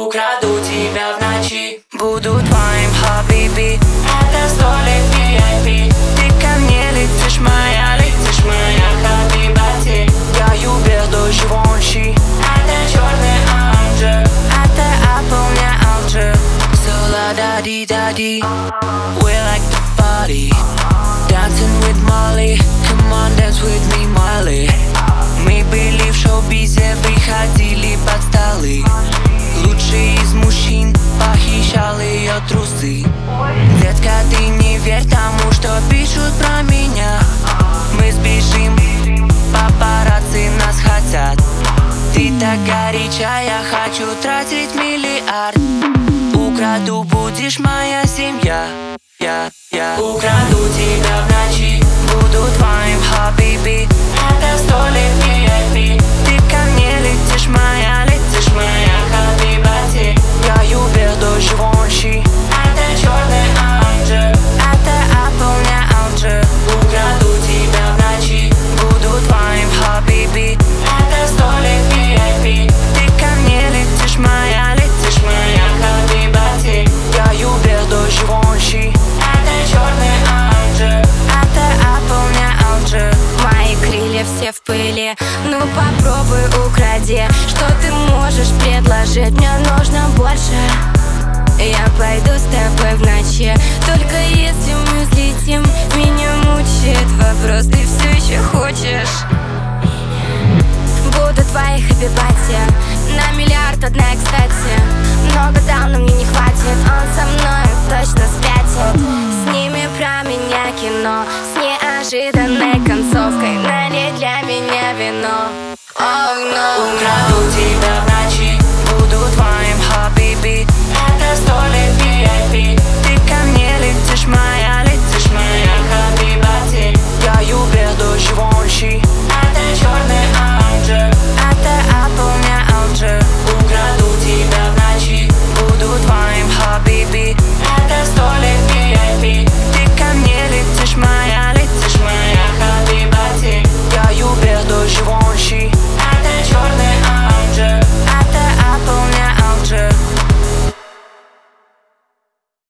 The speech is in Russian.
украду тебя в ночи. Буду твоим хабиби, это столик VIP. Ты ко мне летишь моя хабибати. Я Uber до Живонши. Это черный Анджел, это Apple, не Алджир. So la da di da di, we like to party, dancing with Molly. Come on, dance with me, Molly. Мы были в шоу-бизе, приходили под столы. Лучший из мужчин похищал ее трусы. Детка, ты не верь тому, что пишут про меня. Мы сбежим, папарацци нас хотят. Ты так горячая, я хочу тратить миллиард. Украду, будешь моя семья. Я украду тебя в ночи, буду твоим хабиби. Это столик VIP. Ты ко мне летишь моя хабибати. Я Uber до Живонши. Это черный Анджел, это Apple, не Алджир. Украду тебя в ночи, буду твоим хабиби. Это столик VIP. Ты ко мне летишь моя хабибати. Я Uber до Живонши. Это черный Анджел, это Apple, не Алджир. Мои крылья все в пыли, ну попробуй укради. Что ты можешь предложить? Мне нужно больше. Я пойду с тобой в ночи, только если мы взлетим. Меня мучает вопрос, ты все еще хочешь? Буду твоей хабибати, на миллиард одна, кстати. Много дал, но мне не хватит. Он со мной точно спятит. Сними про меня кино с неожиданной концовкой. Налей для меня вино. Oh no. Украду